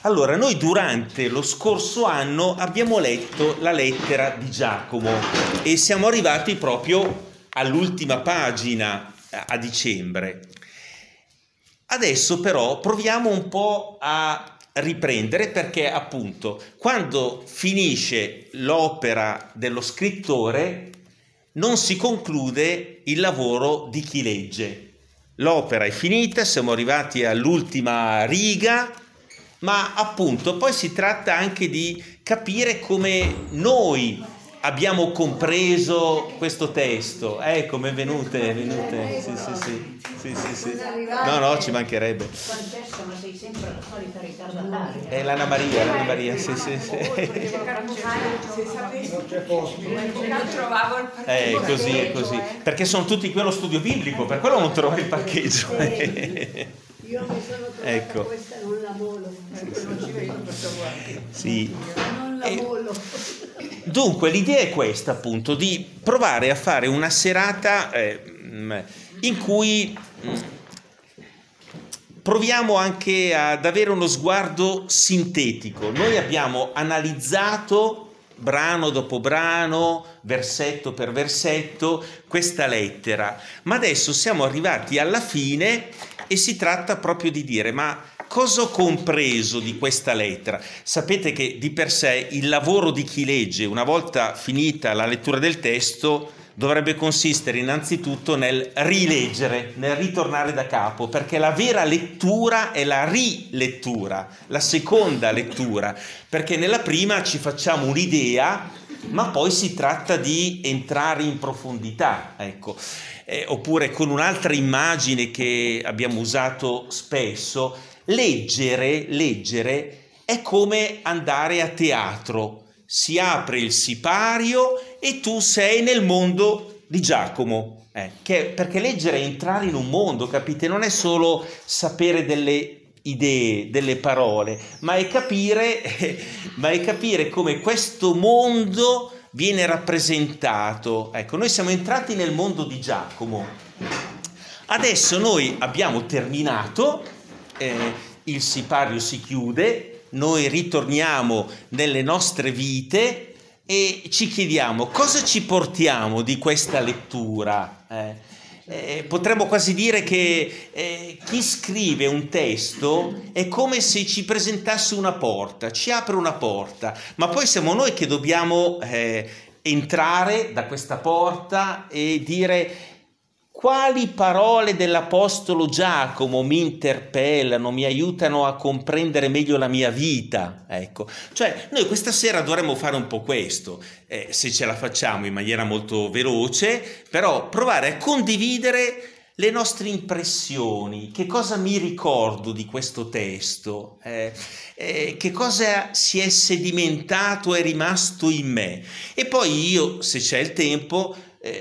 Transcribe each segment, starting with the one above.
Allora, noi durante lo scorso anno abbiamo letto la lettera di Giacomo e siamo arrivati proprio all'ultima pagina a dicembre. Adesso però proviamo un po' a riprendere, perché appunto quando finisce l'opera dello scrittore non si conclude il lavoro di chi legge. L'opera è finita, siamo arrivati all'ultima riga, ma appunto poi si tratta anche di capire come noi abbiamo compreso questo testo. Come venute? Sì. No, ci mancherebbe. Francesca, ma sei sempre la solita ritardataria. È l'Anna Maria, sì. Non c'è posto. Non trovavo il parcheggio. È così. Perché sono tutti qui allo studio biblico, per quello non trovo il parcheggio. Io mi sono trovata questa, non la volo. Non ci vedo questo guardo. Sì. Non la volo. Dunque l'idea è questa, appunto, di provare a fare una serata in cui proviamo anche ad avere uno sguardo sintetico. Noi abbiamo analizzato brano dopo brano, versetto per versetto, questa lettera, ma adesso siamo arrivati alla fine e si tratta proprio di dire: ma cosa ho compreso di questa lettera? Sapete che di per sé il lavoro di chi legge, una volta finita la lettura del testo, dovrebbe consistere innanzitutto nel rileggere, nel ritornare da capo, perché la vera lettura è la rilettura, la seconda lettura, perché nella prima ci facciamo un'idea, ma poi si tratta di entrare in profondità, ecco. Oppure con un'altra immagine che abbiamo usato spesso, leggere è come andare a teatro. Si apre il sipario e tu sei nel mondo di Giacomo, perché leggere è entrare in un mondo, capite? Non è solo sapere delle idee, delle parole, ma è capire come questo mondo viene rappresentato. Ecco, noi siamo entrati nel mondo di Giacomo. Adesso noi abbiamo terminato, il sipario si chiude, noi ritorniamo nelle nostre vite e ci chiediamo cosa ci portiamo di questa lettura. Potremmo quasi dire che chi scrive un testo è come se ci presentasse una porta, ci apre una porta, ma poi siamo noi che dobbiamo entrare da questa porta e dire: quali parole dell'Apostolo Giacomo mi interpellano, mi aiutano a comprendere meglio la mia vita? Ecco, cioè noi questa sera dovremmo fare un po' questo, se ce la facciamo in maniera molto veloce, però provare a condividere le nostre impressioni, che cosa mi ricordo di questo testo, che cosa si è sedimentato, è rimasto in me. E poi io, se c'è il tempo,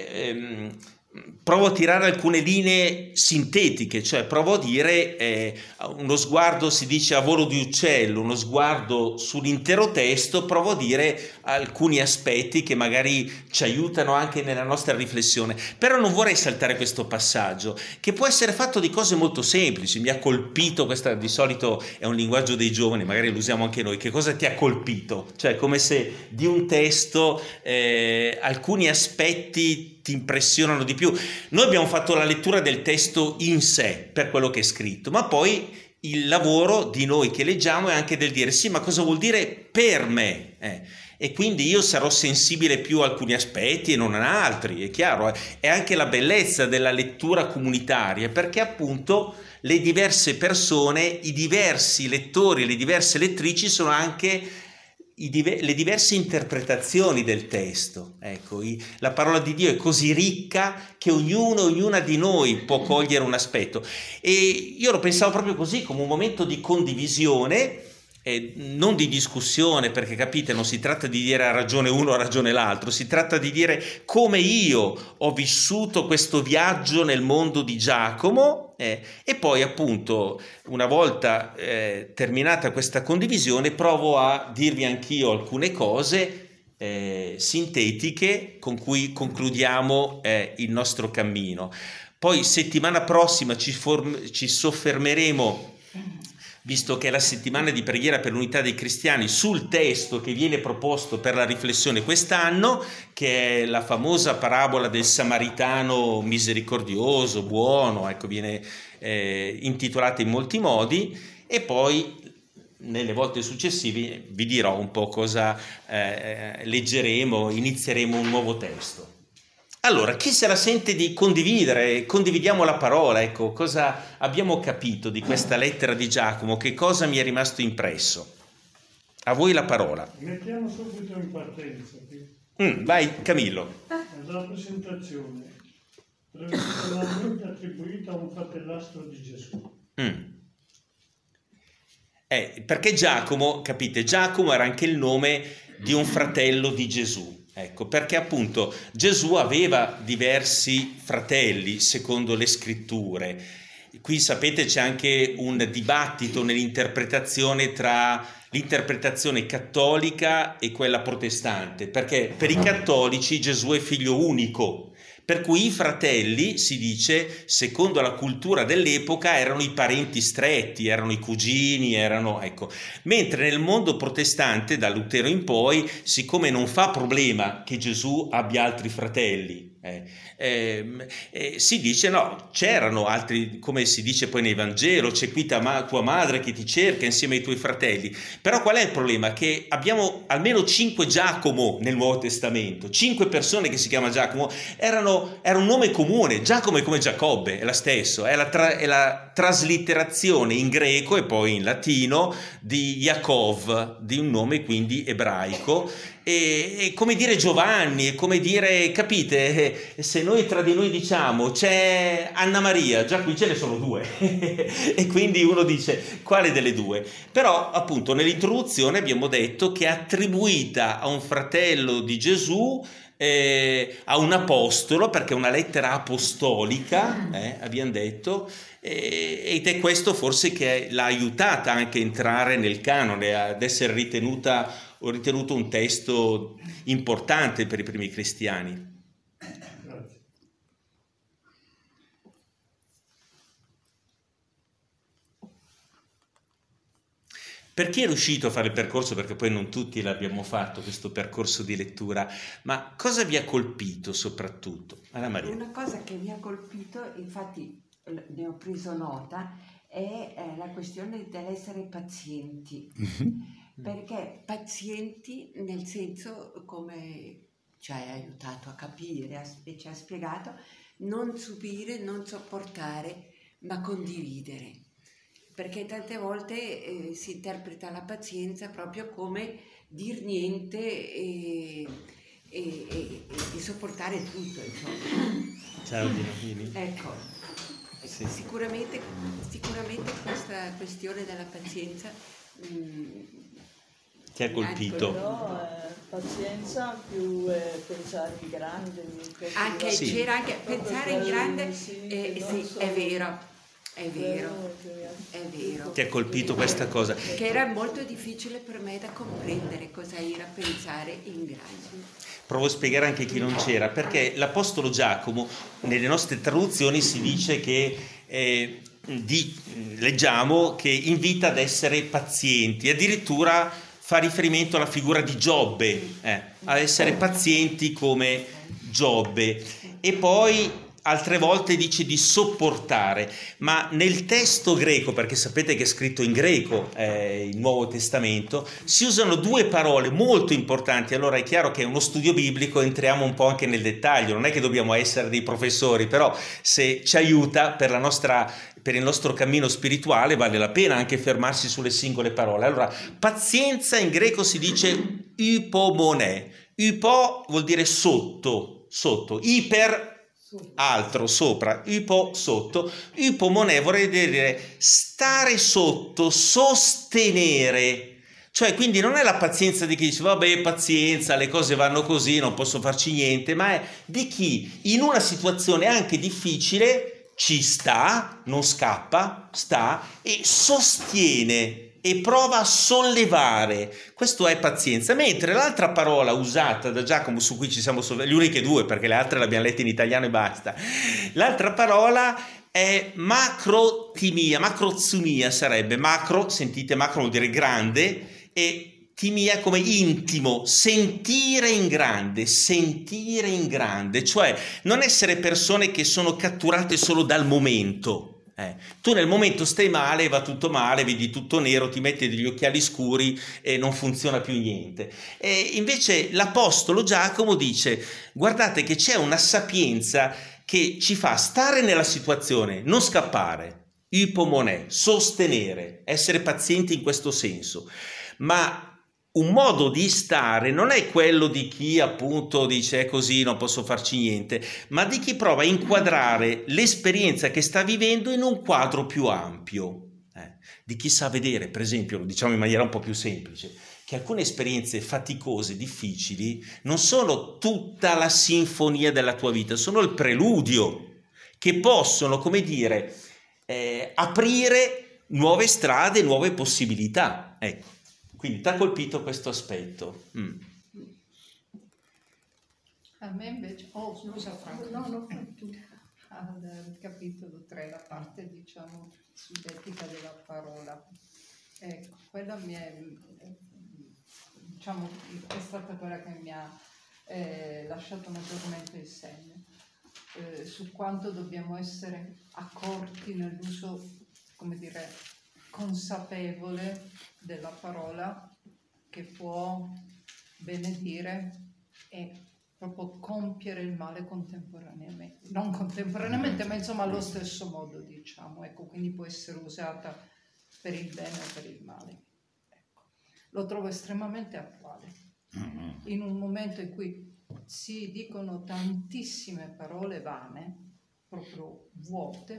provo a tirare alcune linee sintetiche, cioè provo a dire uno sguardo, si dice a volo di uccello, uno sguardo sull'intero testo, provo a dire alcuni aspetti che magari ci aiutano anche nella nostra riflessione. Però non vorrei saltare questo passaggio, che può essere fatto di cose molto semplici. Mi ha colpito, questa di solito è un linguaggio dei giovani, magari lo usiamo anche noi. Che cosa ti ha colpito? Cioè come se di un testo alcuni aspetti ti impressionano di più. Noi abbiamo fatto la lettura del testo in sé, per quello che è scritto, ma poi il lavoro di noi che leggiamo è anche del dire: sì, ma cosa vuol dire per me? E quindi io sarò sensibile più a alcuni aspetti e non a altri, è chiaro. È anche la bellezza della lettura comunitaria, perché appunto le diverse persone, i diversi lettori, le diverse lettrici sono anche le diverse interpretazioni del testo. Ecco, la parola di Dio è così ricca che ognuna di noi può cogliere un aspetto, e io lo pensavo proprio così, come un momento di condivisione, non di discussione, perché capite, non si tratta di dire ha ragione uno, ha ragione l'altro, si tratta di dire come io ho vissuto questo viaggio nel mondo di Giacomo, e poi appunto una volta terminata questa condivisione provo a dirvi anch'io alcune cose sintetiche con cui concludiamo il nostro cammino. Poi settimana prossima ci soffermeremo visto che è la settimana di preghiera per l'unità dei cristiani, sul testo che viene proposto per la riflessione quest'anno, che è la famosa parabola del Samaritano misericordioso, buono, ecco, viene intitolata in molti modi, e poi nelle volte successive vi dirò un po' cosa leggeremo, inizieremo un nuovo testo. Allora, chi se la sente di condividere? Condividiamo la parola, ecco, cosa abbiamo capito di questa lettera di Giacomo, che cosa mi è rimasto impresso? A voi la parola. Mettiamo subito in partenza. Vai, Camillo. La presentazione, tradizionalmente attribuita a un fratellastro di Gesù. Perché Giacomo, capite, Giacomo era anche il nome di un fratello di Gesù. Ecco, perché appunto Gesù aveva diversi fratelli secondo le scritture. Qui sapete c'è anche un dibattito nell'interpretazione tra l'interpretazione cattolica e quella protestante, perché per i cattolici Gesù è figlio unico, per cui i fratelli, si dice, secondo la cultura dell'epoca, erano i parenti stretti, erano i cugini, ecco. Mentre nel mondo protestante, da Lutero in poi, siccome non fa problema che Gesù abbia altri fratelli, si dice no, c'erano altri, come si dice poi nei Vangelo, c'è qui tua madre che ti cerca insieme ai tuoi fratelli. Però qual è il problema? Che abbiamo almeno 5 Giacomo nel Nuovo Testamento, 5 persone che si chiama Giacomo, era un nome comune. Giacomo è come Giacobbe, è la stessa, è la traslitterazione in greco e poi in latino di Yaakov, di un nome quindi ebraico. E come dire Giovanni, è come dire, capite, se noi tra di noi diciamo c'è Anna Maria, già qui ce ne sono 2 e quindi uno dice quale delle 2? Però appunto nell'introduzione abbiamo detto che è attribuita a un fratello di Gesù, a un apostolo, perché è una lettera apostolica, abbiamo detto, ed è questo forse che l'ha aiutata anche a entrare nel canone, ad essere ritenuto un testo importante per i primi cristiani. Grazie. Per chi è riuscito a fare il percorso, perché poi non tutti l'abbiamo fatto questo percorso di lettura, ma cosa vi ha colpito soprattutto? Anna Maria. Una cosa che mi ha colpito, infatti ne ho preso nota, è la questione dell'essere pazienti. Perché pazienti nel senso, come ci hai aiutato a capire e ci ha spiegato, non subire, non sopportare, ma condividere. Perché tante volte si interpreta la pazienza proprio come dir niente e sopportare tutto, insomma. Ciao Dino. Ecco, sì. Sicuramente questa questione della pazienza Ti ha colpito? Però pazienza più pensare in grande. Anche sì. C'era anche pensare in grande, sì, è vero. Ti ha colpito questa cosa? Che era molto difficile per me da comprendere cosa era pensare in grande. Provo a spiegare anche chi non c'era, perché l'Apostolo Giacomo, nelle nostre traduzioni si dice che leggiamo che invita ad essere pazienti, addirittura fa riferimento alla figura di Giobbe, a essere pazienti come Giobbe, e poi altre volte dice di sopportare, ma nel testo greco, perché sapete che è scritto in greco il Nuovo Testamento, si usano 2 parole molto importanti. Allora è chiaro che è uno studio biblico, entriamo un po' anche nel dettaglio, non è che dobbiamo essere dei professori, però se ci aiuta per il nostro cammino spirituale vale la pena anche fermarsi sulle singole parole. Allora, pazienza in greco si dice hypomone, hypo vuol dire sotto, iper altro, sopra, ipo sotto, ipomone vorrei dire stare sotto, sostenere, cioè quindi non è la pazienza di chi dice vabbè pazienza, le cose vanno così, non posso farci niente, ma è di chi in una situazione anche difficile ci sta, non scappa, sta e sostiene e prova a sollevare. Questo è pazienza. Mentre l'altra parola usata da Giacomo, su cui ci siamo le uniche 2 perché le altre le abbiamo lette in italiano e basta, l'altra parola è macrotimia, macrozumia sarebbe, macro, sentite, macro vuol dire grande, e timia come intimo, sentire in grande, cioè non essere persone che sono catturate solo dal momento. Tu nel momento stai male, va tutto male, vedi tutto nero, ti metti degli occhiali scuri e non funziona più niente. E invece l'Apostolo Giacomo dice: guardate che c'è una sapienza che ci fa stare nella situazione, non scappare, ipomonè, sostenere, essere pazienti in questo senso. Ma un modo di stare non è quello di chi appunto dice è così, non posso farci niente, ma di chi prova a inquadrare l'esperienza che sta vivendo in un quadro più ampio, di chi sa vedere, per esempio, lo diciamo in maniera un po' più semplice, che alcune esperienze faticose, difficili, non sono tutta la sinfonia della tua vita, sono il preludio, che possono, come dire, aprire nuove strade, nuove possibilità, ecco. Quindi ti ha colpito questo aspetto? A me invece, scusa Franco, No, tu. al capitolo 3, la parte diciamo sull'etica della parola, ecco, quella mi è, diciamo, è stata quella che mi ha lasciato maggiormente il segno, su quanto dobbiamo essere accorti nell'uso, come dire, consapevole della parola, che può benedire e proprio compiere il male contemporaneamente, non contemporaneamente, ma insomma allo stesso modo, diciamo, ecco, quindi può essere usata per il bene o per il male. Ecco. Lo trovo estremamente attuale, in un momento in cui si dicono tantissime parole vane, proprio vuote,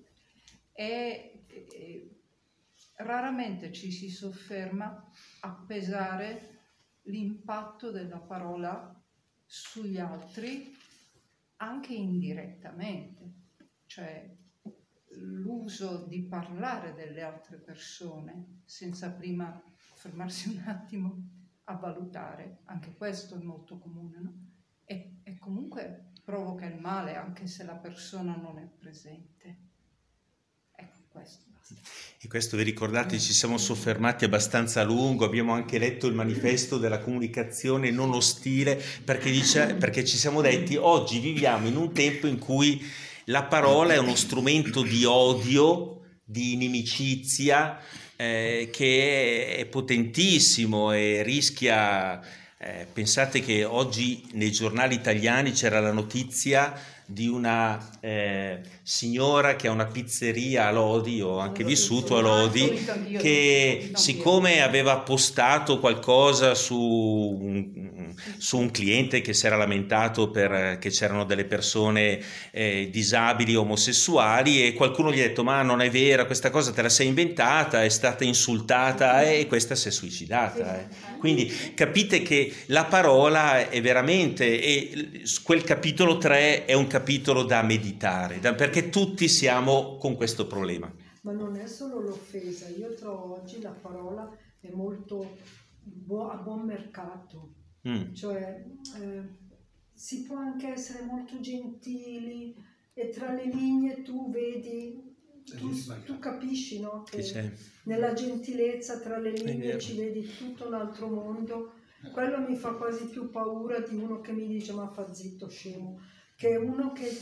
e raramente ci si sofferma a pesare l'impatto della parola sugli altri, anche indirettamente, cioè l'uso di parlare delle altre persone senza prima fermarsi un attimo a valutare, anche questo è molto comune, no? E comunque provoca il male anche se la persona non è presente. Ecco, questo basta. E questo, vi ricordate, ci siamo soffermati abbastanza a lungo, abbiamo anche letto il manifesto della comunicazione non ostile, perché ci siamo detti oggi viviamo in un tempo in cui la parola è uno strumento di odio, di inimicizia, che è potentissimo e rischia. Pensate che oggi nei giornali italiani c'era la notizia di una signora che ha una pizzeria a Lodi, ho anche vissuto a Lodi, che siccome aveva postato qualcosa su un cliente che si era lamentato perché c'erano delle persone disabili, omosessuali, e qualcuno gli ha detto: ma non è vera questa cosa, te la sei inventata, è stata insultata e questa si è suicidata. Quindi capite che la parola è veramente, e quel capitolo 3 è un capitolo da meditare, perché tutti siamo con questo problema. Ma non è solo l'offesa, io trovo oggi la parola è molto a buon mercato, cioè si può anche essere molto gentili e tra le linee tu vedi, tu capisci, no? Che nella gentilezza tra le linee ci vedi tutto un altro mondo. Quello mi fa quasi più paura di uno che mi dice ma fa zitto scemo, che uno che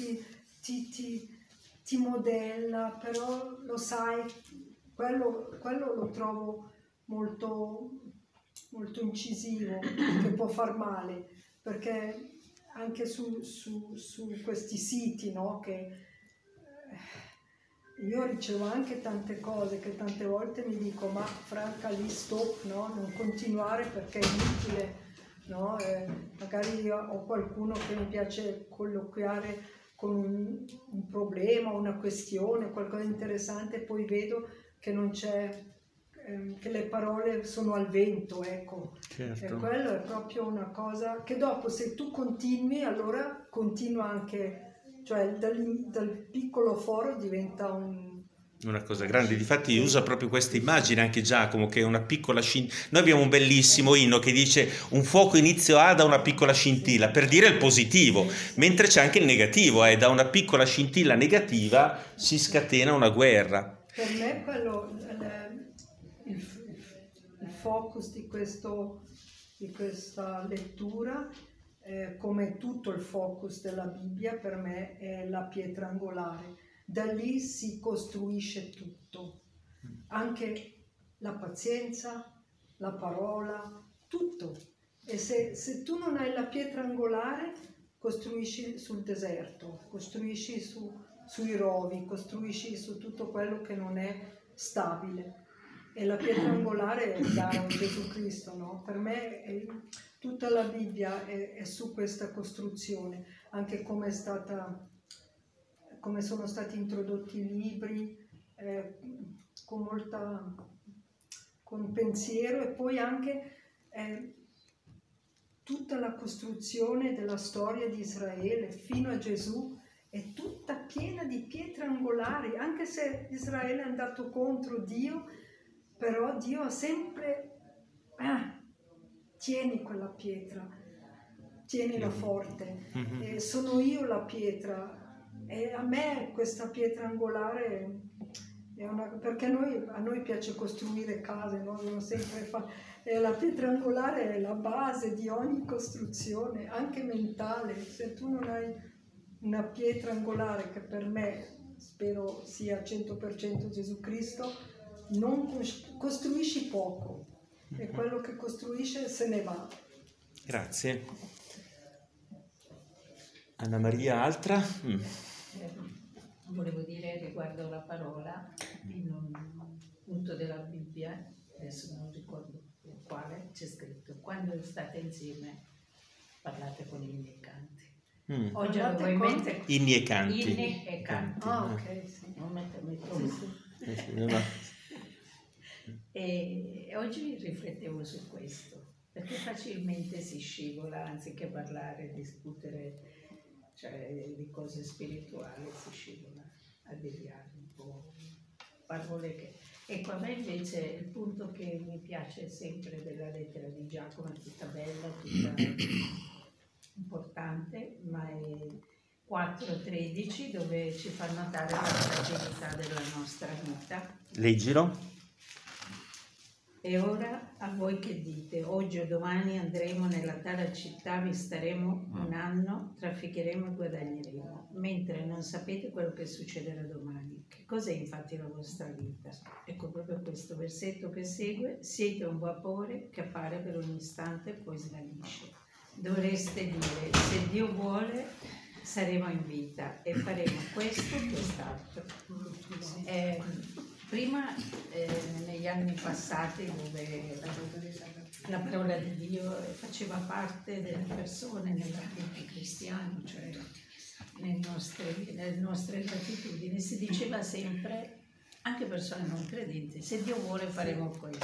ti modella, però lo sai, quello lo trovo molto, molto incisivo, che può far male, perché anche su questi siti, no, che io ricevo anche tante cose che tante volte mi dico ma Franca lì stop, no? Non continuare perché è inutile, no? Magari io ho qualcuno che mi piace colloquiare con un problema, una questione, qualcosa di interessante, e poi vedo che non c'è, che le parole sono al vento, ecco. Certo. E quello è proprio una cosa che dopo se tu continui, allora continua anche, cioè dal piccolo foro diventa Una cosa grande, difatti usa proprio questa immagine anche Giacomo, che è una piccola scintilla. Noi abbiamo un bellissimo inno che dice un fuoco inizio ha da una piccola scintilla, per dire il positivo, mentre c'è anche il negativo, da una piccola scintilla negativa si scatena una guerra. Per me quello, il focus di questa lettura, come tutto il focus della Bibbia, per me è la pietra angolare. Da lì si costruisce tutto, anche la pazienza, la parola, tutto. E se tu non hai la pietra angolare, costruisci sul deserto, costruisci sui rovi, costruisci su tutto quello che non è stabile. E la pietra angolare è chiaro, Gesù Cristo, no? Per me tutta la Bibbia è su questa costruzione, anche come sono stati introdotti i libri, con pensiero, e poi anche tutta la costruzione della storia di Israele fino a Gesù è tutta piena di pietre angolari, anche se Israele è andato contro Dio, però Dio ha sempre tieni quella pietra, tienila forte, sono io la pietra. E a me questa pietra angolare perché a noi piace costruire case, no? La pietra angolare è la base di ogni costruzione, anche mentale. Se tu non hai una pietra angolare, che per me spero sia 100% Gesù Cristo, non costruisci poco, e quello che costruisce se ne va. Grazie. Anna Maria, altra? Volevo dire riguardo la parola, in un punto della Bibbia, adesso non ricordo quale, c'è scritto: quando state insieme parlate con inni e canti. Oggi avevo in mente inni e canti. Inni e canti. Ok, sì. Non mettermi E oggi riflettevo su questo, perché facilmente si scivola, anziché parlare, discutere, cioè di cose spirituali, si scivola a deviare un po' parole che... Ecco, a me invece il punto che mi piace sempre della lettera di Giacomo è tutta bella, tutta importante, ma è 4:13, dove ci fa notare la fragilità della nostra vita. Leggilo. E ora a voi che dite: oggi o domani andremo nella tale città, vi staremo un anno, trafficheremo e guadagneremo, mentre non sapete quello che succederà domani. Che cos'è infatti la vostra vita? Ecco proprio questo versetto che segue: siete un vapore che appare per un istante e poi svanisce. Dovreste dire: se Dio vuole saremo in vita e faremo questo o quest'altro. Prima, negli anni passati, dove la parola di Dio faceva parte delle persone nell'ambiente cristiano, cioè nelle nostre gratitudini, si diceva sempre, anche persone non credenti: se Dio vuole faremo questo.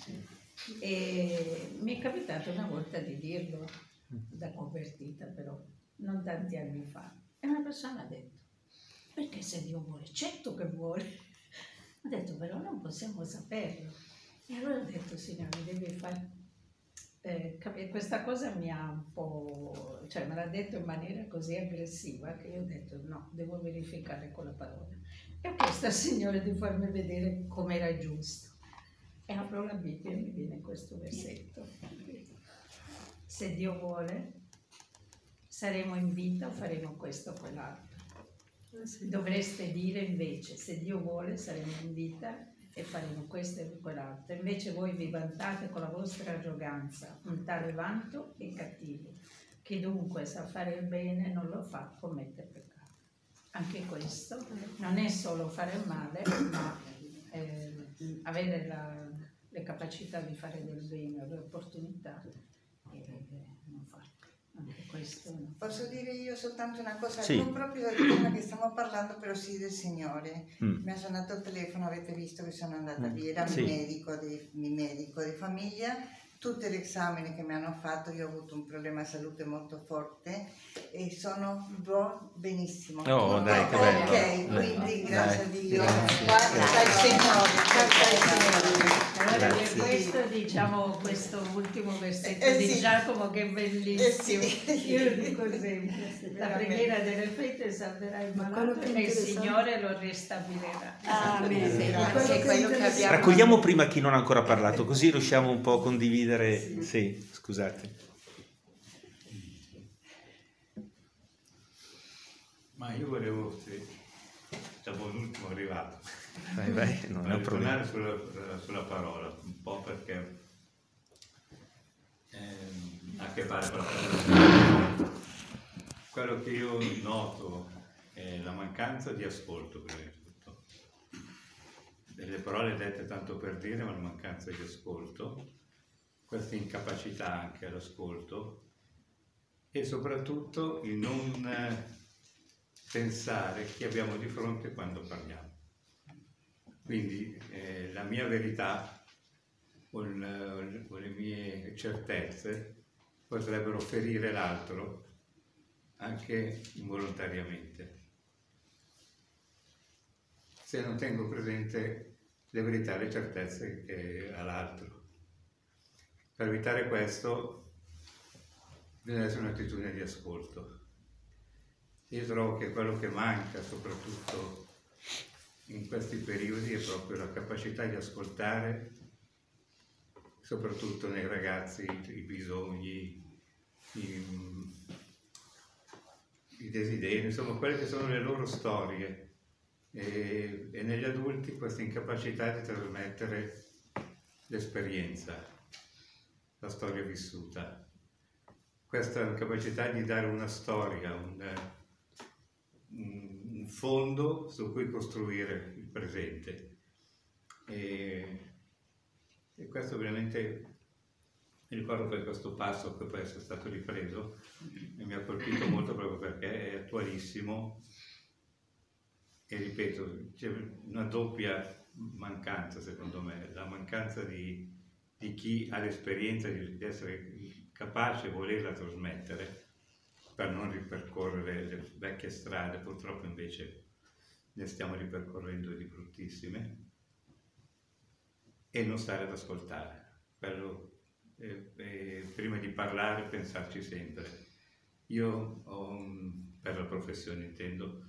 E mi è capitato una volta di dirlo, da convertita però, non tanti anni fa, e una persona ha detto: perché se Dio vuole? Certo che vuole. Ho detto: però non possiamo saperlo. E allora ho detto: Signore, devi fare capire. Questa cosa mi ha un po', cioè me l'ha detto in maniera così aggressiva che io ho detto: no, devo verificare con la parola. E ho chiesto al Signore di farmi vedere com'era giusto. E apro la Bibbia e mi viene questo versetto: se Dio vuole saremo in vita o faremo questo o quell'altro. Dovreste dire invece: se Dio vuole saremo in vita e faremo questo e quell'altro. Invece voi vi vantate con la vostra arroganza, un tale vanto è cattivo. Chi dunque sa fare il bene non lo fa, commette peccato. Anche questo non è solo fare il male, ma avere le capacità di fare del bene, le opportunità e non farlo. Anche questo no. Posso dire io soltanto una cosa? Sì. Non proprio del tema che stiamo parlando, però sì del Signore. Mi ha suonato il telefono, avete visto che sono andata via, era Sì. mi medico di famiglia, tutti gli esami che mi hanno fatto. Io ho avuto un problema di salute molto forte e sono benissimo. Oh, dai, che bello. Ok, quindi grazie a Dio. Grazie al Signore. Allora per Grazie. questo diciamo questo ultimo versetto di sì. Giacomo che è bellissimo. Sì. Io lo dico sempre. La preghiera delle fede salverà il malato quello che è e il interessante- Signore lo ristabilirà. Amen. Sì, Grazie, è quello che abbiamo. Raccogliamo prima chi non ha ancora parlato, così riusciamo un po' a condividere. Sì, scusate. Ma io volevo, siamo l'ultimo arrivato, Vai, non è un problema. tornare sulla parola, un po' perché ha a che fare con la parola. Quello che io noto è la mancanza di ascolto, prima di tutto. Delle parole dette tanto per dire, ma la mancanza di ascolto, questa incapacità anche all'ascolto e soprattutto il non pensare chi abbiamo di fronte quando parliamo. Quindi la mia verità o le mie certezze potrebbero ferire l'altro anche involontariamente, se non tengo presente le verità e le certezze che ha l'altro. Per evitare questo bisogna essere un'attitudine di ascolto. Io trovo che quello che manca soprattutto in questi periodi è proprio la capacità di ascoltare, soprattutto nei ragazzi, i bisogni, i desideri, insomma quelle che sono le loro storie, e negli adulti questa incapacità di trasmettere l'esperienza, la storia vissuta, questa capacità di dare una storia, un fondo su cui costruire il presente. E questo ovviamente mi ricordo per questo passo che poi è stato ripreso e mi ha colpito molto proprio perché è attualissimo e ripeto, c'è una doppia mancanza secondo me, la mancanza di chi ha l'esperienza di essere capace e volerla trasmettere per non ripercorrere le vecchie strade, purtroppo invece ne stiamo ripercorrendo di bruttissime, e non stare ad ascoltare. Quello, prima di parlare pensarci sempre. Io per la professione intendo,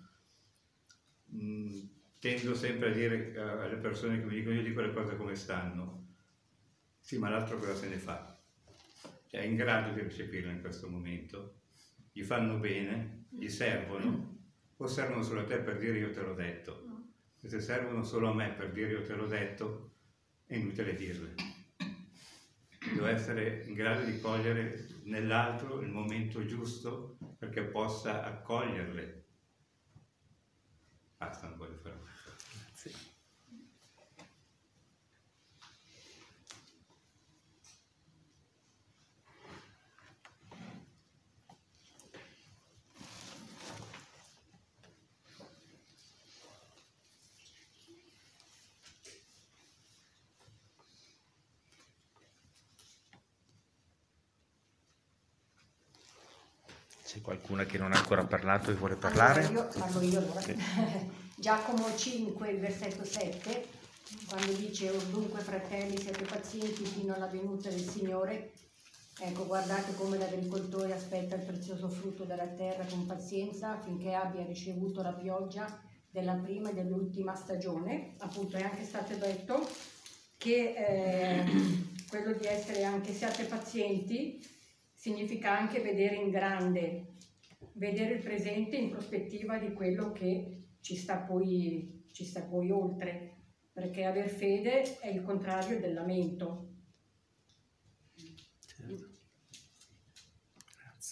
tendo sempre a dire alle persone che mi dicono, io dico le cose come stanno, sì, ma l'altro cosa se ne fa? Cioè è in grado di recepirlo in questo momento? Gli fanno bene? Gli servono? O servono solo a te per dire io te l'ho detto? E se servono solo a me per dire io te l'ho detto, è inutile dirle. Devo essere in grado di cogliere nell'altro il momento giusto perché possa accoglierle. Basta, non voglio fare questo. C'è qualcuna che non ha ancora parlato e vuole parlare? Allora, parlo io allora. Sì. Giacomo 5, il versetto 7, quando dice: "O dunque fratelli, siate pazienti fino alla venuta del Signore". Ecco, guardate come l'agricoltore aspetta il prezioso frutto della terra con pazienza affinché abbia ricevuto la pioggia della prima e dell'ultima stagione. Appunto è anche stato detto che quello di essere anche siate pazienti significa anche vedere in grande, vedere il presente in prospettiva di quello che ci sta poi oltre, perché aver fede è il contrario del lamento. Grazie.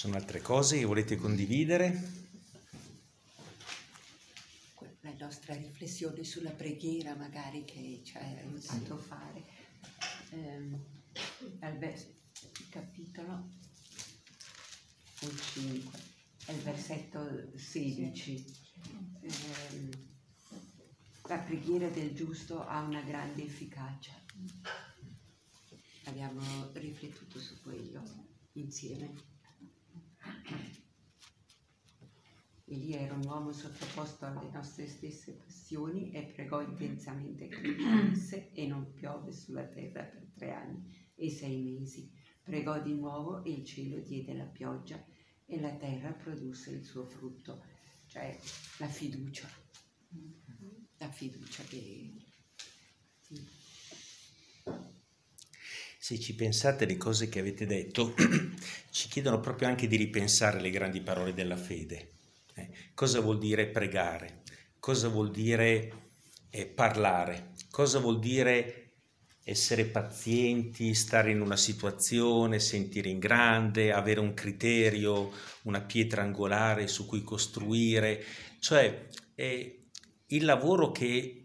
sono altre cose che volete condividere? La nostra riflessione sulla preghiera magari che ci ha aiutato a fare. Il capitolo 5, è il versetto 16. La preghiera del giusto ha una grande efficacia. Abbiamo riflettuto su quello insieme. Egli era un uomo sottoposto alle nostre stesse passioni e pregò intensamente che non piovesse e non piove sulla terra per 3 anni e 6 mesi. Pregò di nuovo e il cielo diede la pioggia e la terra produsse il suo frutto. Cioè la fiducia che... Se ci pensate alle cose che avete detto, ci chiedono proprio anche di ripensare le grandi parole della fede. Cosa vuol dire pregare? Cosa vuol dire parlare? Cosa vuol dire essere pazienti, stare in una situazione, sentire in grande, avere un criterio, una pietra angolare su cui costruire? Cioè il lavoro che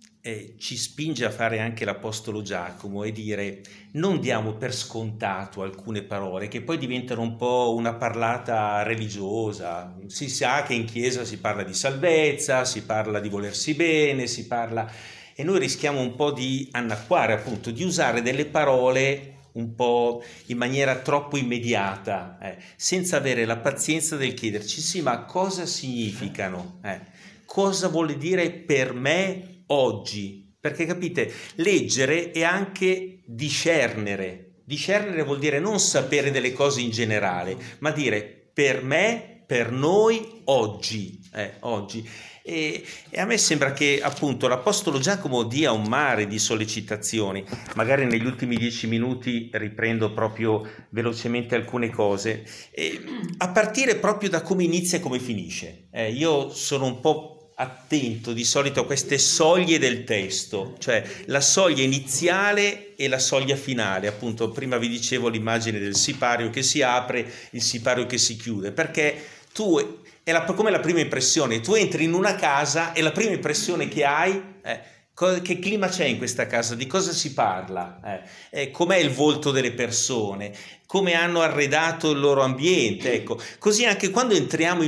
ci spinge a fare anche l'Apostolo Giacomo è dire: non diamo per scontato alcune parole che poi diventano un po' una parlata religiosa. Si sa che in chiesa si parla di salvezza, si parla di volersi bene, si parla, e noi rischiamo un po' di annacquare, appunto, di usare delle parole un po' in maniera troppo immediata, senza avere la pazienza del chiederci: sì, ma cosa significano? Cosa vuole dire per me oggi? Perché capite, leggere è anche discernere. Discernere vuol dire non sapere delle cose in generale, ma dire per me, per noi, oggi. Oggi. E a me sembra che appunto l'Apostolo Giacomo dia un mare di sollecitazioni. Magari negli ultimi 10 minuti riprendo proprio velocemente alcune cose, a partire proprio da come inizia e come finisce. Io sono un po' attento di solito a queste soglie del testo, cioè la soglia iniziale e la soglia finale. Appunto, prima vi dicevo l'immagine del sipario che si apre, il sipario che si chiude, perché tu come la prima impressione, tu entri in una casa e la prima impressione che hai che clima c'è in questa casa, di cosa si parla, com'è il volto delle persone, come hanno arredato il loro ambiente. Ecco, così anche quando entriamo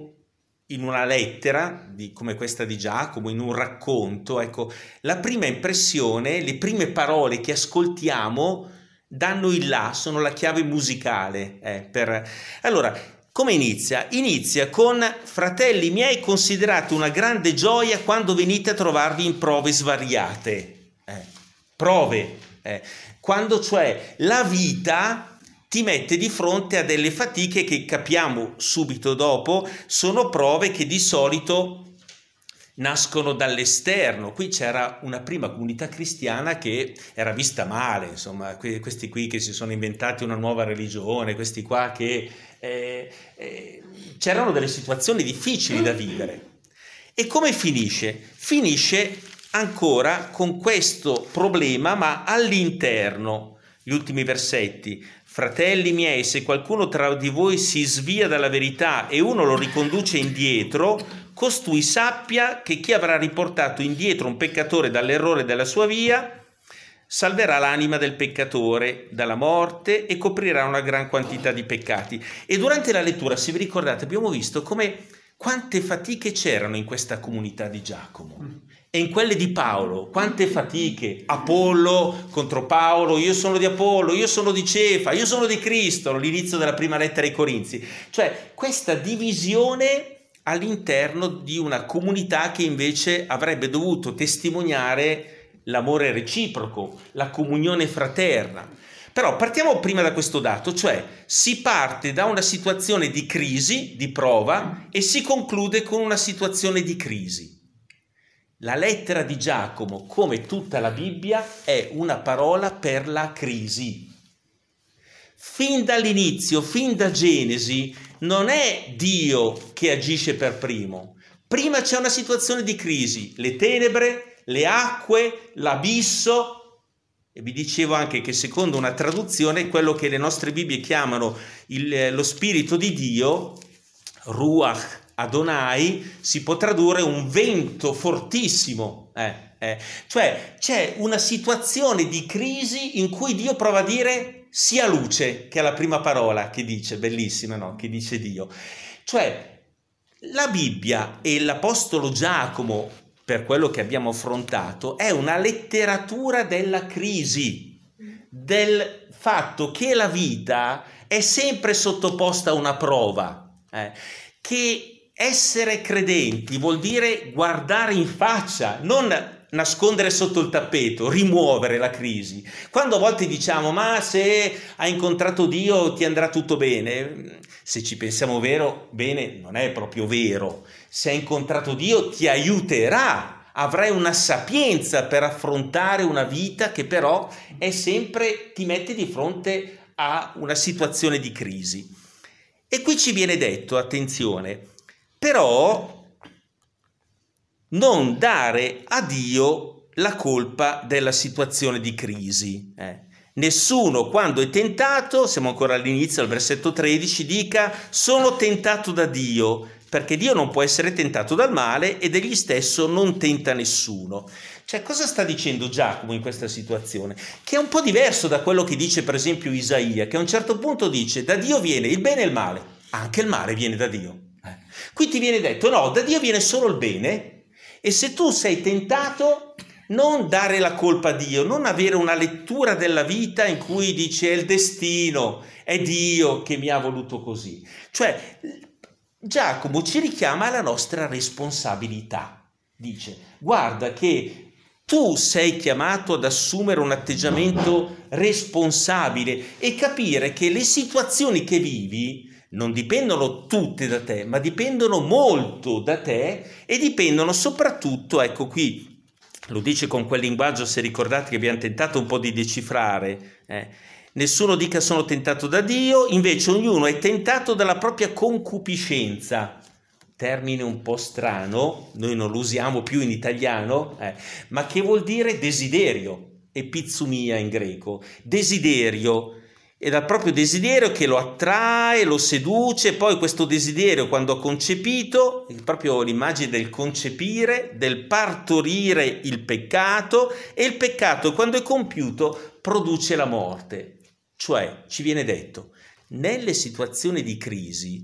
in una lettera come questa di Giacomo, in un racconto, ecco, la prima impressione, le prime parole che ascoltiamo danno il là, sono la chiave musicale. Allora, come inizia? Inizia con: fratelli miei, considerate una grande gioia quando venite a trovarvi in prove svariate. Prove, quando cioè la vita ti mette di fronte a delle fatiche che, capiamo subito dopo, sono prove che di solito nascono dall'esterno. Qui c'era una prima comunità cristiana che era vista male, insomma, questi qui che si sono inventati una nuova religione, questi qua che c'erano delle situazioni difficili da vivere. E come finisce? Finisce ancora con questo problema, ma all'interno. Gli ultimi versetti: fratelli miei, se qualcuno tra di voi si svia dalla verità e uno lo riconduce indietro, costui sappia che chi avrà riportato indietro un peccatore dall'errore della sua via salverà l'anima del peccatore dalla morte e coprirà una gran quantità di peccati. E durante la lettura, se vi ricordate, abbiamo visto quante fatiche c'erano in questa comunità di Giacomo e in quelle di Paolo. Quante fatiche: Apollo contro Paolo, io sono di Apollo, io sono di Cefa, io sono di Cristo, all'inizio della prima lettera ai Corinzi. Cioè questa divisione all'interno di una comunità che invece avrebbe dovuto testimoniare l'amore reciproco, la comunione fraterna. Però partiamo prima da questo dato, cioè si parte da una situazione di crisi, di prova, e si conclude con una situazione di crisi. La lettera di Giacomo, come tutta la Bibbia, è una parola per la crisi. Fin dall'inizio, fin da Genesi, non è Dio che agisce per primo. Prima c'è una situazione di crisi, le tenebre, le acque, l'abisso, E vi dicevo anche che secondo una traduzione quello che le nostre Bibbie chiamano lo Spirito di Dio, Ruach Adonai, si può tradurre un vento fortissimo. Cioè c'è una situazione di crisi in cui Dio prova a dire sia luce, che è la prima parola che dice, bellissima, no? Che dice Dio. Cioè la Bibbia e l'Apostolo Giacomo, per quello che abbiamo affrontato, è una letteratura della crisi, del fatto che la vita è sempre sottoposta a una prova, che essere credenti vuol dire guardare in faccia, non nascondere sotto il tappeto, rimuovere la crisi. Quando a volte diciamo ma se hai incontrato Dio ti andrà tutto bene, se ci pensiamo bene non è proprio vero. Se hai incontrato Dio ti aiuterà, avrai una sapienza per affrontare una vita che però è sempre, ti mette di fronte a una situazione di crisi. E qui ci viene detto, attenzione, però non dare a Dio la colpa della situazione di crisi. Nessuno quando è tentato, siamo ancora all'inizio al versetto 13, dica sono tentato da Dio, perché Dio non può essere tentato dal male ed egli stesso non tenta nessuno. Cioè cosa sta dicendo Giacomo in questa situazione? Che è un po' diverso da quello che dice per esempio Isaia, che a un certo punto dice da Dio viene il bene e il male, anche il male viene da Dio. Qui ti viene detto no, da Dio viene solo il bene. E se tu sei tentato, non dare la colpa a Dio, non avere una lettura della vita in cui dici è il destino, è Dio che mi ha voluto così. Cioè, Giacomo ci richiama alla nostra responsabilità. Dice, guarda che tu sei chiamato ad assumere un atteggiamento responsabile e capire che le situazioni che vivi non dipendono tutte da te, ma dipendono molto da te e dipendono soprattutto, ecco qui, lo dice con quel linguaggio, se ricordate che abbiamo tentato un po' di decifrare, nessuno dica sono tentato da Dio, invece ognuno è tentato dalla propria concupiscenza, termine un po' strano, noi non lo usiamo più in italiano, ma che vuol dire desiderio, epizumia in greco, desiderio. E dal proprio desiderio che lo attrae, lo seduce, poi questo desiderio quando ha concepito, è proprio l'immagine del concepire, del partorire il peccato, e il peccato quando è compiuto produce la morte. Cioè, ci viene detto, nelle situazioni di crisi,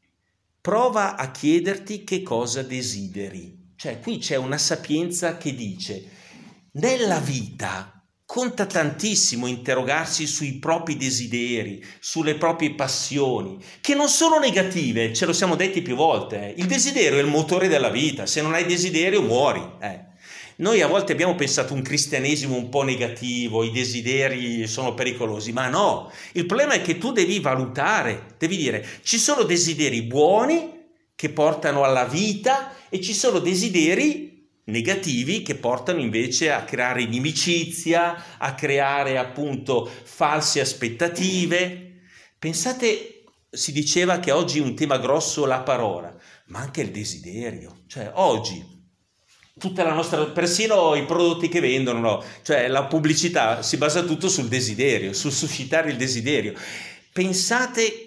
prova a chiederti che cosa desideri. Cioè, qui c'è una sapienza che dice, nella vita conta tantissimo interrogarsi sui propri desideri, sulle proprie passioni, che non sono negative, ce lo siamo detti più volte. Il desiderio è il motore della vita, se non hai desiderio muori. Noi a volte abbiamo pensato un cristianesimo un po' negativo, i desideri sono pericolosi, ma no, il problema è che tu devi valutare, devi dire ci sono desideri buoni che portano alla vita e ci sono desideri negativi che portano invece a creare inimicizia, a creare appunto false aspettative. Pensate, si diceva che oggi è un tema grosso la parola, ma anche il desiderio. Cioè oggi tutta la nostra, persino i prodotti che vendono, no? Cioè la pubblicità si basa tutto sul desiderio, sul suscitare il desiderio. Pensate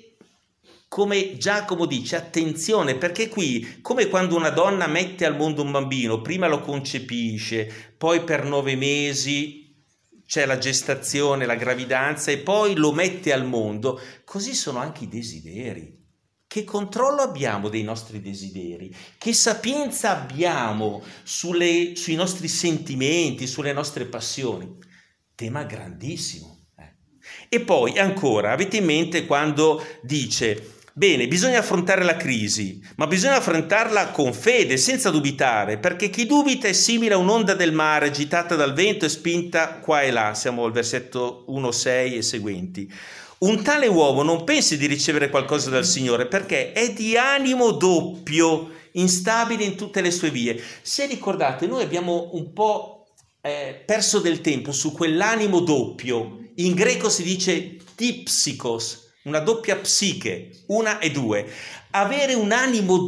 come Giacomo dice, attenzione, perché qui, come quando una donna mette al mondo un bambino, prima lo concepisce, poi per 9 mesi c'è la gestazione, la gravidanza e poi lo mette al mondo, così sono anche i desideri. Che controllo abbiamo dei nostri desideri? Che sapienza abbiamo sui nostri sentimenti, sulle nostre passioni? Tema grandissimo. E poi ancora, avete in mente quando dice bene, bisogna affrontare la crisi, ma bisogna affrontarla con fede, senza dubitare, perché chi dubita è simile a un'onda del mare agitata dal vento e spinta qua e là. Siamo al versetto 1,6 e seguenti. Un tale uomo non pensi di ricevere qualcosa dal Signore, perché è di animo doppio, instabile in tutte le sue vie. Se ricordate, noi abbiamo un po' perso del tempo su quell'animo doppio. In greco si dice dipsikos, una doppia psiche, 1 e 2. Avere un animo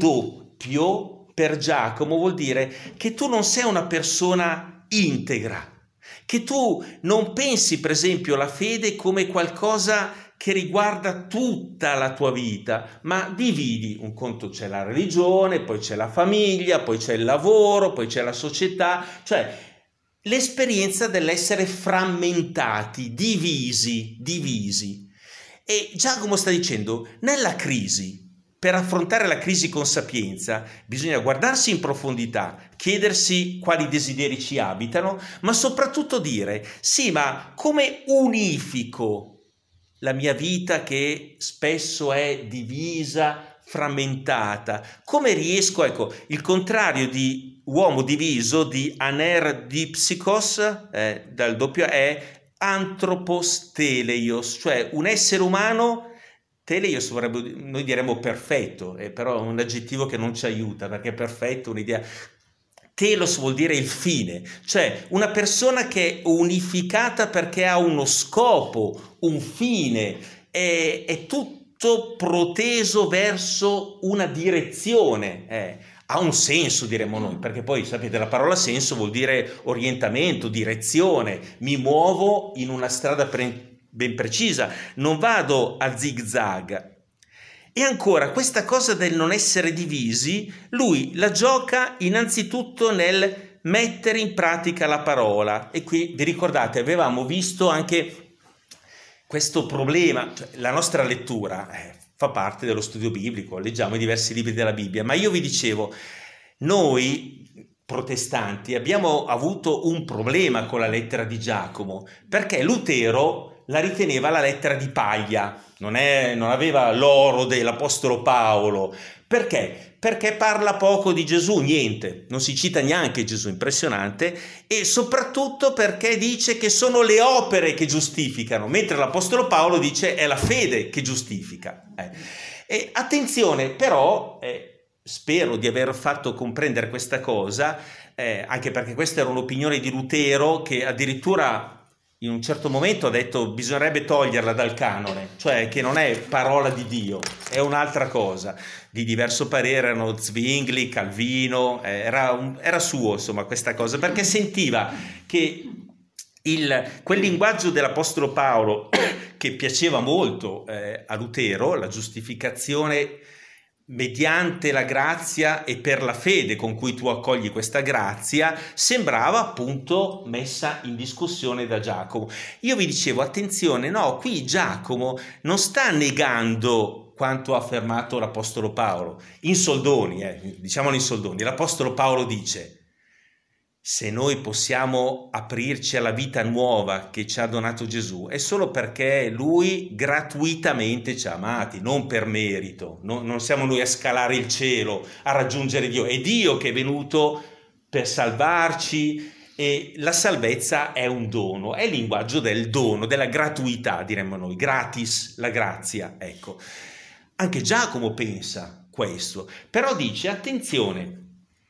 doppio per Giacomo vuol dire che tu non sei una persona integra, che tu non pensi per esempio la fede come qualcosa che riguarda tutta la tua vita, ma dividi, un conto c'è la religione, poi c'è la famiglia, poi c'è il lavoro, poi c'è la società, cioè l'esperienza dell'essere frammentati, divisi. E Giacomo sta dicendo, nella crisi, per affrontare la crisi con sapienza, bisogna guardarsi in profondità, chiedersi quali desideri ci abitano, ma soprattutto dire, sì, ma come unifico la mia vita che spesso è divisa, frammentata? Come riesco, ecco, il contrario di uomo diviso, di aner dipsikos, dal doppio è anthropos teleios, cioè un essere umano. Teleios noi diremmo perfetto, però è un aggettivo che non ci aiuta, perché perfetto è un'idea. Telos vuol dire il fine, cioè una persona che è unificata perché ha uno scopo, un fine, è tutto proteso verso una direzione, ha un senso, diremmo noi, perché poi sapete la parola senso vuol dire orientamento, direzione, mi muovo in una strada ben precisa, non vado a zig-zag. E ancora, questa cosa del non essere divisi, lui la gioca innanzitutto nel mettere in pratica la parola. E qui, vi ricordate, avevamo visto anche questo problema, cioè, la nostra lettura fa parte dello studio biblico, leggiamo i diversi libri della Bibbia, ma io vi dicevo, noi protestanti abbiamo avuto un problema con la lettera di Giacomo, perché Lutero la riteneva la lettera di paglia, non aveva l'oro dell'Apostolo Paolo. Perché? Perché parla poco di Gesù, niente, non si cita neanche Gesù, impressionante, e soprattutto perché dice che sono le opere che giustificano, mentre l'Apostolo Paolo dice è la fede che giustifica. E attenzione, però, spero di aver fatto comprendere questa cosa, anche perché questa era un'opinione di Lutero che addirittura in un certo momento ha detto bisognerebbe toglierla dal canone, cioè che non è parola di Dio, è un'altra cosa. Di diverso parere erano Zwingli, Calvino, era suo insomma questa cosa, perché sentiva che quel linguaggio dell'Apostolo Paolo che piaceva molto a Lutero, la giustificazione mediante la grazia e per la fede con cui tu accogli questa grazia, sembrava appunto messa in discussione da Giacomo. Io vi dicevo, attenzione, no, qui Giacomo non sta negando quanto ha affermato l'Apostolo Paolo, in soldoni, diciamolo in soldoni. L'Apostolo Paolo dice: se noi possiamo aprirci alla vita nuova che ci ha donato Gesù, è solo perché Lui gratuitamente ci ha amati, non per merito. Non siamo noi a scalare il cielo, a raggiungere Dio. È Dio che è venuto per salvarci e la salvezza è un dono, è il linguaggio del dono, della gratuità, diremmo noi, gratis, la grazia, ecco. Anche Giacomo pensa questo, però dice, attenzione,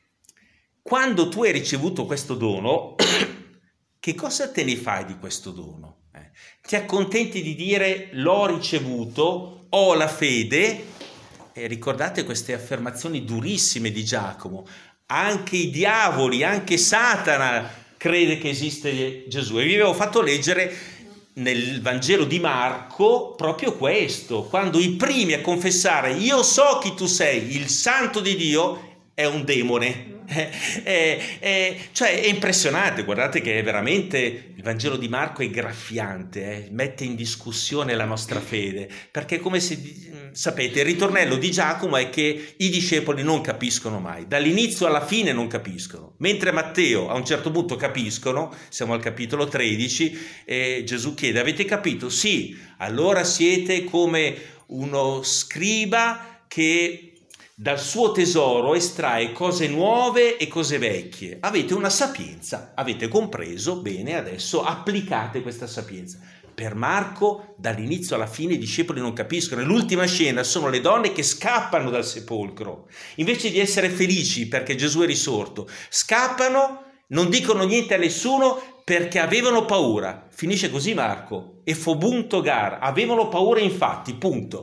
quando tu hai ricevuto questo dono, che cosa te ne fai di questo dono? Ti accontenti di dire l'ho ricevuto, ho la fede? E ricordate queste affermazioni durissime di Giacomo. Anche i diavoli, anche Satana crede che esiste Gesù. E vi avevo fatto leggere nel Vangelo di Marco proprio questo, quando i primi a confessare io so chi tu sei, il santo di Dio, è un demone. Cioè è impressionante, guardate che è veramente, il Vangelo di Marco è graffiante, mette in discussione la nostra fede, perché come se sapete il ritornello di Giacomo è che i discepoli non capiscono mai, dall'inizio alla fine non capiscono, mentre Matteo a un certo punto capiscono, siamo al capitolo 13 e Gesù chiede: avete capito? Sì, allora siete come uno scriba che dal suo tesoro estrae cose nuove e cose vecchie. Avete una sapienza, avete compreso, bene, adesso applicate questa sapienza. Per Marco, dall'inizio alla fine, i discepoli non capiscono. L'ultima scena sono le donne che scappano dal sepolcro. Invece di essere felici perché Gesù è risorto, scappano, non dicono niente a nessuno perché avevano paura. Finisce così Marco. E fobunto gar, avevano paura infatti, punto.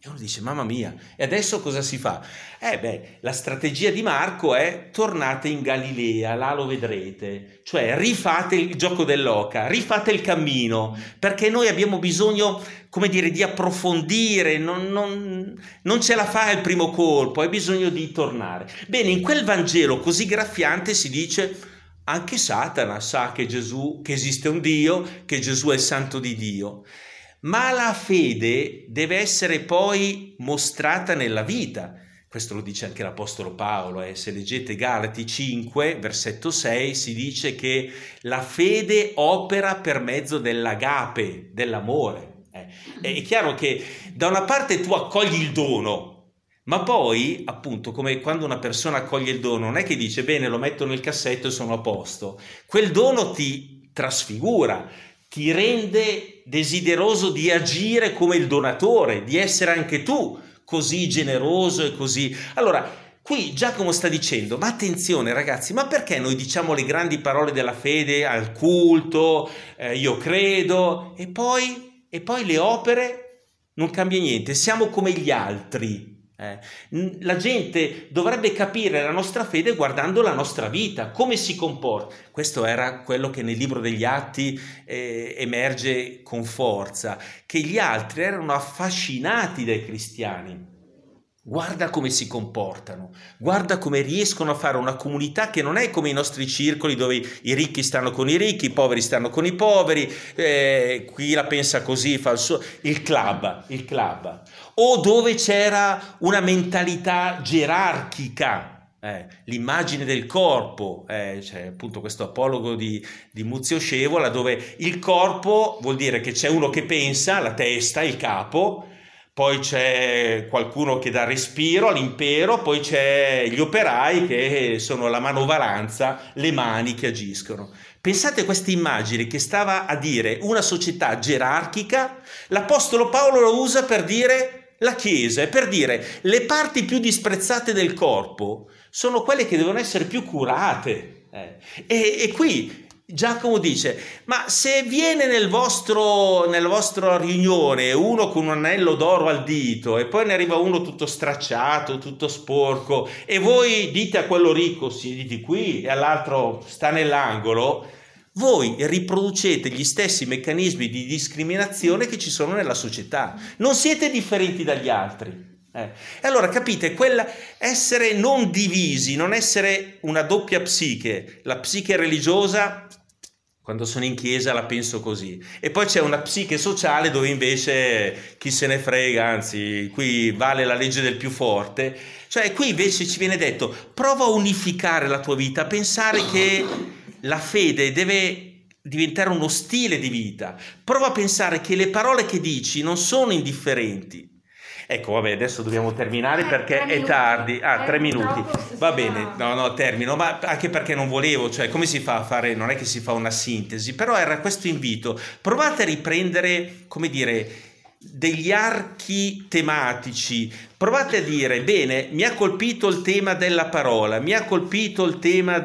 E uno dice, mamma mia, e adesso cosa si fa? La strategia di Marco è: tornate in Galilea, là lo vedrete. Cioè, rifate il gioco dell'oca, rifate il cammino, perché noi abbiamo bisogno, come dire, di approfondire, non ce la fa il primo colpo, hai bisogno di tornare. Bene, in quel Vangelo così graffiante si dice: anche Satana sa che esiste un Dio, che Gesù è il Santo di Dio. Ma la fede deve essere poi mostrata nella vita. Questo lo dice anche l'Apostolo Paolo. Se leggete Galati 5, versetto 6, si dice che la fede opera per mezzo dell'agape, dell'amore. È chiaro che da una parte tu accogli il dono, ma poi, appunto, come quando una persona accoglie il dono, non è che dice bene, lo metto nel cassetto e sono a posto. Quel dono ti trasfigura, ti rende desideroso di agire come il donatore, di essere anche tu così generoso e così. Allora, qui Giacomo sta dicendo: ma attenzione ragazzi, ma perché noi diciamo le grandi parole della fede al culto, io credo, e poi le opere non cambia niente, siamo come gli altri. La gente dovrebbe capire la nostra fede guardando la nostra vita, come si comporta. Questo era quello che nel libro degli Atti emerge con forza, che gli altri erano affascinati dai cristiani. Guarda come si comportano, guarda come riescono a fare una comunità che non è come i nostri circoli, dove i ricchi stanno con i ricchi, i poveri stanno con i poveri, qui la pensa così, fa il club, o dove c'era una mentalità gerarchica, l'immagine del corpo, c'è appunto questo apologo di Muzio Scevola, dove il corpo vuol dire che c'è uno che pensa, la testa, il capo, poi c'è qualcuno che dà respiro all'impero, poi c'è gli operai che sono la manovalanza, le mani che agiscono. Pensate a queste immagini che stava a dire una società gerarchica. L'Apostolo Paolo lo usa per dire la Chiesa, e per dire le parti più disprezzate del corpo sono quelle che devono essere più curate. E qui Giacomo dice: ma se viene nella vostra riunione uno con un anello d'oro al dito e poi ne arriva uno tutto stracciato, tutto sporco, e voi dite a quello ricco siediti qui e all'altro sta nell'angolo, voi riproducete gli stessi meccanismi di discriminazione che ci sono nella società. Non siete differenti dagli altri. E allora capite, essere non divisi, non essere una doppia psiche. La psiche religiosa, quando sono in chiesa la penso così, e poi c'è una psiche sociale dove invece chi se ne frega, anzi qui vale la legge del più forte. Cioè qui invece ci viene detto: prova a unificare la tua vita, a pensare che la fede deve diventare uno stile di vita, prova a pensare che le parole che dici non sono indifferenti. Ecco, vabbè, adesso dobbiamo terminare perché è tardi. 3 minuti. Va bene, no, termino, ma anche perché non volevo, cioè come si fa a fare, non è che si fa una sintesi, però era questo invito. Provate a riprendere, come dire, degli archi tematici, provate a dire: bene, mi ha colpito il tema della parola, mi ha colpito il tema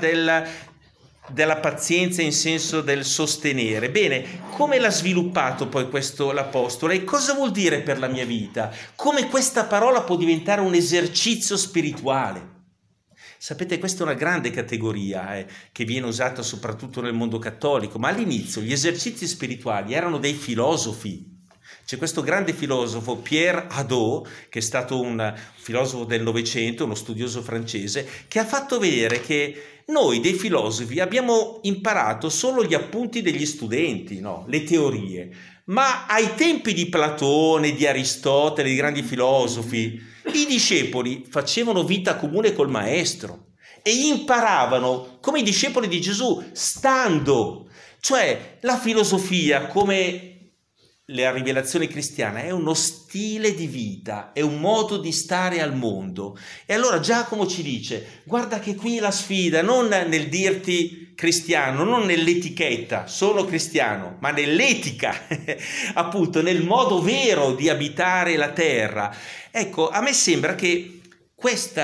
della pazienza in senso del sostenere. Bene, come l'ha sviluppato poi questo l'Apostolo e cosa vuol dire per la mia vita? Come questa parola può diventare un esercizio spirituale? Sapete, questa è una grande categoria che viene usata soprattutto nel mondo cattolico, ma all'inizio gli esercizi spirituali erano dei filosofi. C'è questo grande filosofo Pierre Hadot, che è stato un filosofo del Novecento, uno studioso francese, che ha fatto vedere che noi dei filosofi abbiamo imparato solo gli appunti degli studenti, no? Le teorie, ma ai tempi di Platone, di Aristotele, di grandi filosofi, i discepoli facevano vita comune col maestro e imparavano come i discepoli di Gesù stando. Cioè la filosofia, come la rivelazione cristiana, è uno stile di vita, è un modo di stare al mondo. E allora Giacomo ci dice: guarda che qui la sfida non nel dirti cristiano, non nell'etichetta, sono cristiano, ma nell'etica, appunto nel modo vero di abitare la terra. Ecco, a me sembra che questa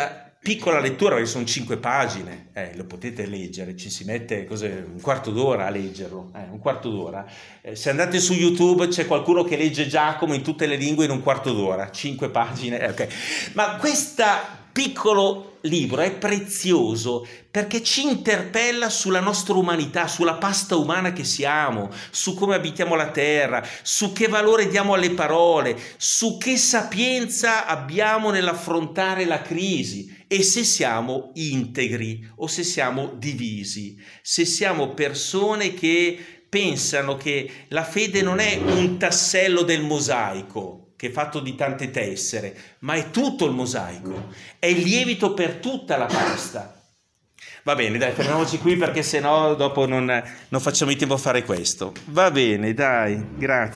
Piccola lettura, perché sono 5 pagine, lo potete leggere, ci si mette un quarto d'ora a leggerlo, un quarto d'ora. Se andate su YouTube c'è qualcuno che legge Giacomo in tutte le lingue in un quarto d'ora, 5 pagine, ok. Ma questo piccolo libro è prezioso perché ci interpella sulla nostra umanità, sulla pasta umana che siamo, su come abitiamo la terra, su che valore diamo alle parole, su che sapienza abbiamo nell'affrontare la crisi e se siamo integri o se siamo divisi, se siamo persone che pensano che la fede non è un tassello del mosaico che è fatto di tante tessere, ma è tutto il mosaico, è il lievito per tutta la pasta. Va bene, dai, fermiamoci qui perché sennò dopo non facciamo in tempo a fare questo. Va bene, dai, grazie.